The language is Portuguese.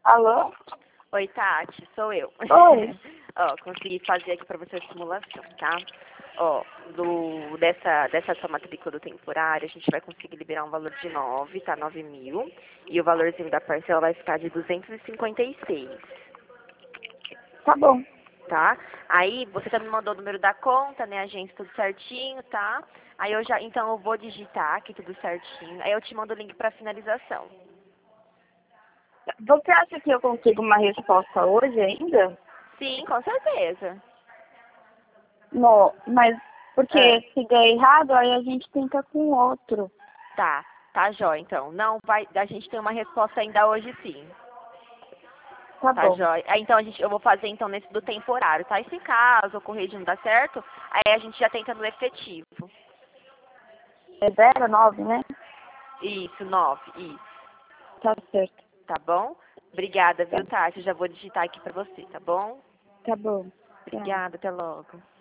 Alô? Oi, Tati, sou eu. Oi. Ó, consegui fazer aqui pra você a simulação, tá? Ó, dessa sua matrícula do temporário, a gente vai conseguir liberar um valor de 9, tá? 9.000. E o valorzinho da parcela vai ficar de 256, Tá bom. tá? Aí você já me mandou o número da conta, né, agência, tudo certinho, tá? Aí então eu vou digitar aqui tudo certinho. Aí eu te mando o link pra finalização. Você acha que eu consigo uma resposta hoje ainda? Sim, com certeza. Não, mas Ah. porque se der errado, aí a gente tenta com outro. Tá jóia, então. Não vai, a gente tem uma resposta ainda hoje sim. Tá Tá bom. jóia. Aí, então eu vou fazer então nesse do temporário, tá? E se caso ocorrer de não dar certo, aí a gente já tenta no efetivo. É 09, né? Isso, 9, isso. Tá certo. Tá bom? Obrigada, Tá, viu, Tati? Eu já vou digitar aqui pra você, tá bom? tá bom. Tchau. Obrigada, até logo.